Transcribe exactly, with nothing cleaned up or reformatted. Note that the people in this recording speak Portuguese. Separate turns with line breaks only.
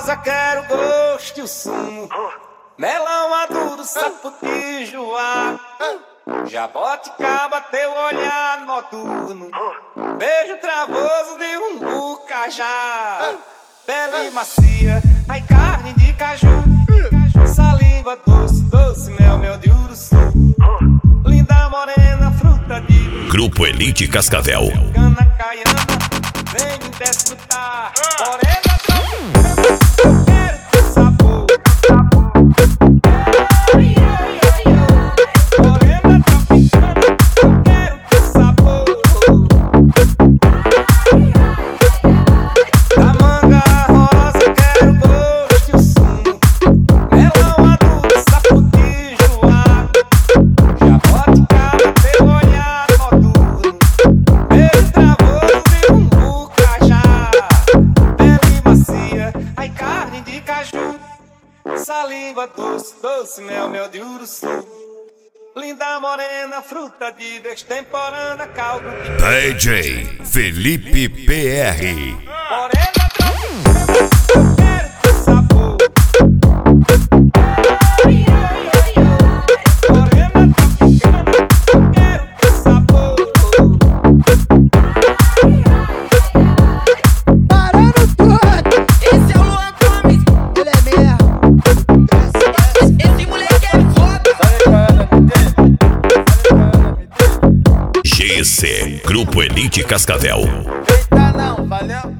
rosa, quero gosto e o sumo. Melão maduro, saputijo, jaboticaba, teu olhar noturno. Beijo travoso de um bucajá. Pele macia, ai carne de caju. Saliva doce, doce, mel, mel de uruçu. Linda morena, fruta de
Grupo Elite Cascavel.
Cana caiana, vem me desfrutar. Morena tropicana, eu quero teu sabor. Morena tropicana, eu quero teu sabor. Da manga rosa, quero gosto e o sumo. Melão maduro, saputijo, jaboticaba, teu olhar noturno. Beijo travoso de um bucajá. Pele macia, ai carne de caju. Saliva doce, doce, mel, mel de uruçu. Linda morena, fruta de extemporânea, caldo de
D J Felipe P R.
morena tropicana, eu quero teu sabor. Morena tropicana, eu quero teu sabor.
Parando tudo,
Esse é o Luan Gomes,
ele é mesmo.
esse moleque é foda.
G C Grupo Elite Cascavel.
Eita não, valeu.